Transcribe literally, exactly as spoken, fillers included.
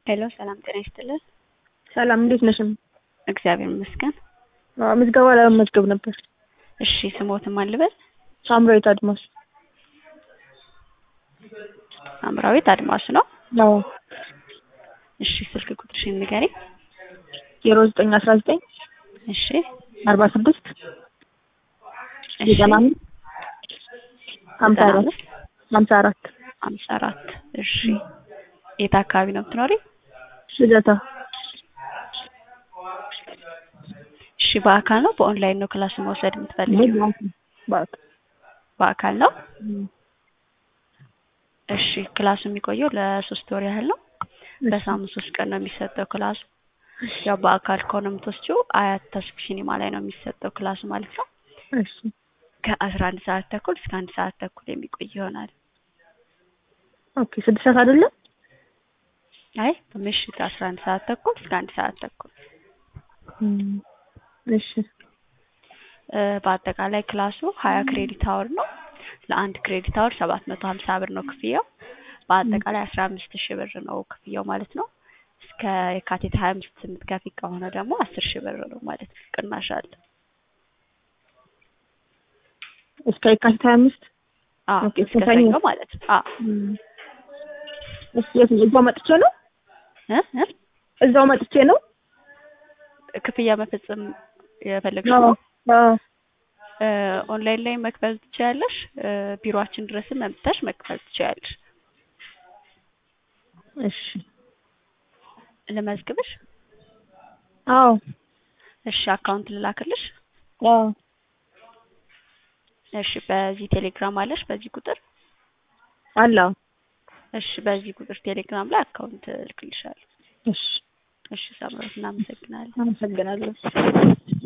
ሄሎ ሰላም ጤና ይስጥልኝ። ሰላም እንዴት ነሽ? እግዚአብሔር ይመስገን። አዎ ምዝገባ ለመመዝገብ ነበር። እሺ ስሞትም አልበል። ሳምራዊት አድማስ። ሳምራዊት አድማስ ነው? አዎ። እሺ ስልክ ቁጥርሽን ንገሪኝ። ዜሮ ዘጠኝ አስራ ዘጠኝ እሺ አርባ ስድስት እሺ ዘጠና አምስት ሀምሳ አራት ሀምሳ አራት ሀምሳ አራት እሺ የት አካባቢ ነው የምትኖሪው? ልደታ። እሺ በአካል ነው በኦንላይን ነው ክላስ መውሰድ የምትፈልጊው? በአካል በአካል ነው። እሺ ክላሱ የሚቆየው ለሶስት ወር ያህል ነው። በሳምንት ሶስት ቀን ነው የሚሰጠው ክላሱ። ያው በአካል ከሆነ የምትወስጂው አያት ተስፍ ሲኒማ ላይ ነው የሚሰጠው ክላሱ ማለት ነው። እሺ ከአስራ አንድ ሰዓት ተኩል እስከ አንድ ሰዓት ተኩል የሚቆይ ይሆናል። ኦኬ ስድስት ሰዓት አይደለም? አይ በምሽት አስራ አንድ ሰዓት ተኩል እስከ አንድ ሰዓት ተኩል። እሺ በአጠቃላይ ክላሱ ሀያ ክሬዲት አወር ነው። ለአንድ ክሬዲት አወር ሰባት መቶ ሀምሳ ብር ነው ክፍያው። በአጠቃላይ አስራ አምስት ሺህ ብር ነው ክፍያው ማለት ነው። እስከ የካቲት ሀያ አምስት የምትከፊ ከሆነ ደግሞ አስር ሺህ ብር ነው ማለት ነው። ቅናሽ አለ። እስከ የካቲት ሀያ አምስት? አዎ እስከ ሰኞ ማለት ነው። አዎ እሺ እዛው መጥቼ ነው? እ እ እዛው መጥቼ ነው ክፍያ መፈጸም የፈለግሽው? አዎ ኦንላይን ላይ መክፈል ትችያለሽ። ቢሮአችን ድረስም መምጣሽ መክፈል ትችያለሽ። እሺ ለመዝግብሽ? አዎ እሺ አካውንት ልላክልሽ? አዎ እሺ በዚህ ቴሌግራም አለሽ በዚህ ቁጥር? አለ። እሺ በዚህ ቁጥር ቴሌግራም ላይ አካውንት ልክልሻለሁ። እሺ እሺ ሳምራዊት እናመሰግናለን። አመሰግናለሁ።